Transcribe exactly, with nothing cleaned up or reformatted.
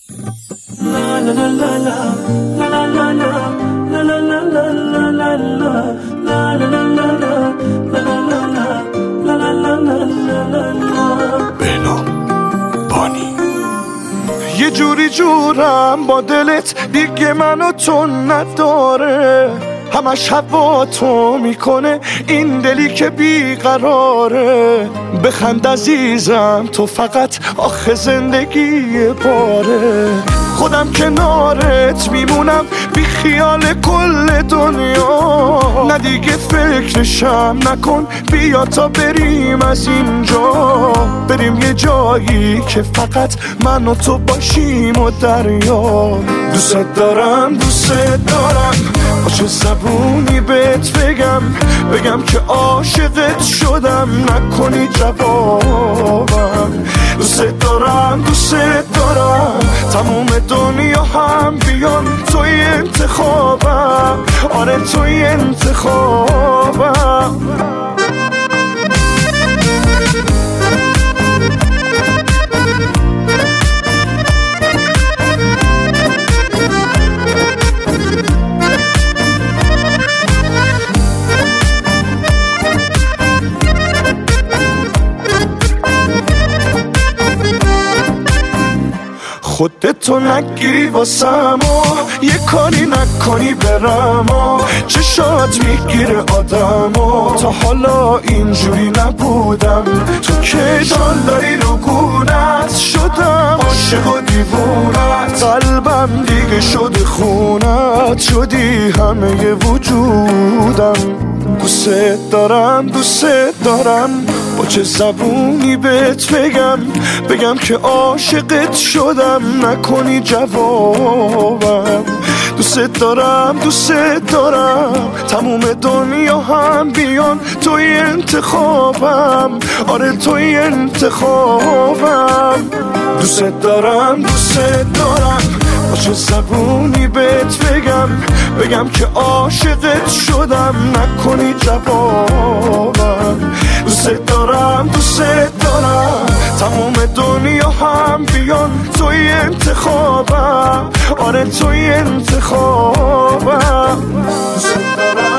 یه جوری جورم با دلت دیگه منو تو نداره، همش هوا تو میکنه این دلی که بیقراره. بخند عزیزم تو فقط آخه زندگی باره، خودم کنارت میمونم بی خیال کل دنیا. نه دیگه فکرشم نکن، بیا تا بریم از اینجا، بریم یه جایی که فقط من و تو باشیم و دریا. دوست دارم دوست دارم، با چه زبونی بهت بگم، بگم که عاشقت شدم نکنی جوابم. دوست دارم دوست دارم، تموم دنیا هم بیان توی انتخابم، آره توی انتخابم. خودتو نگیری واسم و یه کاری نکنی برم و چشات میگیره آدم و تا حالا اینجوری نبودم. تو که داری رو گونت شدم، عاشق و دیوونت، قلبم دیگه شده خونت، شدی همه وجودم. دوست دارم دوست دارم، با چه زبونی بهت بگم، بگم که عاشقت شدم نکنی جوابم. دوست دارم دوست دارم، تموم دنیا هم بیان توی انتخابم، آره توی انتخابم. دوست دارم دوست دارم، با چه زبونی بهت بگم، بگم که عاشقت شدم نکنی جوابم. دوست دارم دوست دارم، تموم دنیا هم بیان توی انتخابم، آره توی انتخابم. دوست دارم